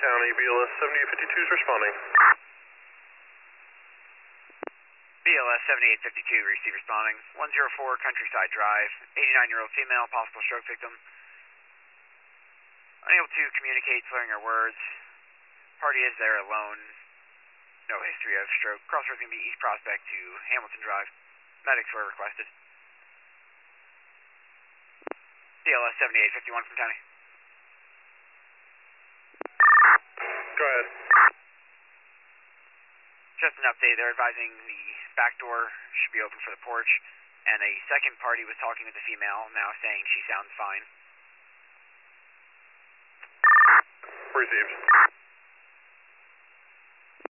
County, BLS 7852 is responding. BLS 7852, receive responding. 104 Countryside Drive, 89-year-old female, possible stroke victim. Unable to communicate, slurring her words. Party is there alone. No history of stroke. Crossroads going to be East Prospect to Hamilton Drive. Medics were requested. BLS 7851 from County. Go ahead. Just an update, they're advising the back door should be open for the porch, and a second party was talking with the female, now saying she sounds fine. Received.